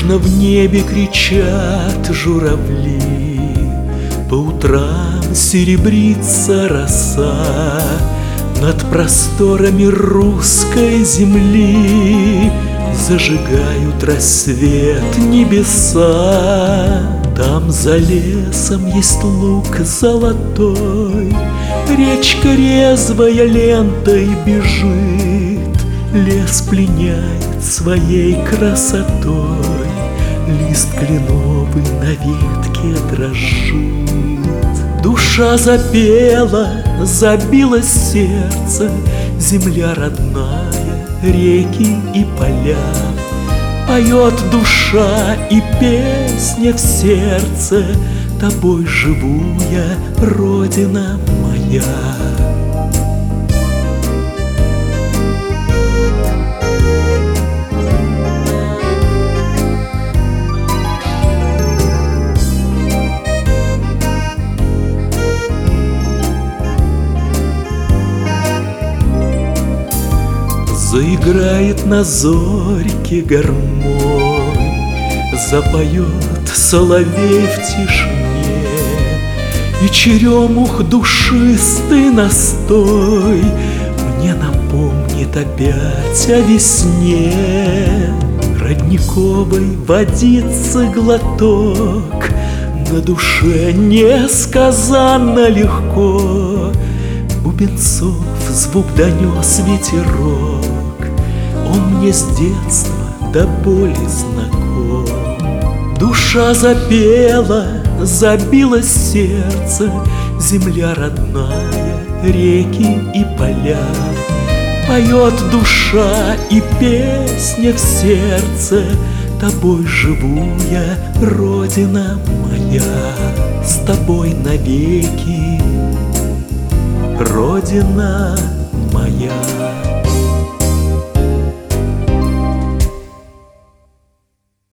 Слышно в небе кричат журавли, по утрам серебрится роса над просторами русской земли. Зажигают рассвет небеса. Там за лесом есть луг золотой, речка резвая лентой бежит. Лес пленяет своей красотой, лист кленовый на ветке дрожит. Душа запела, забилось сердце, земля родная, реки и поля. Поет душа и песня в сердце, тобой живу я, Родина моя. Заиграет на зорьке гармонь, запоет соловей в тишине, и черемух душистый настой мне напомнит опять о весне. Родниковой водицы глоток, на душе несказанно легко. Бубенцов звук донес ветерок, он мне с детства до боли знаком. Душа запела, забилось сердце, земля родная, реки и поля. Поет душа и песня в сердце, тобой живу я, Родина моя. С тобой навеки, Родина моя.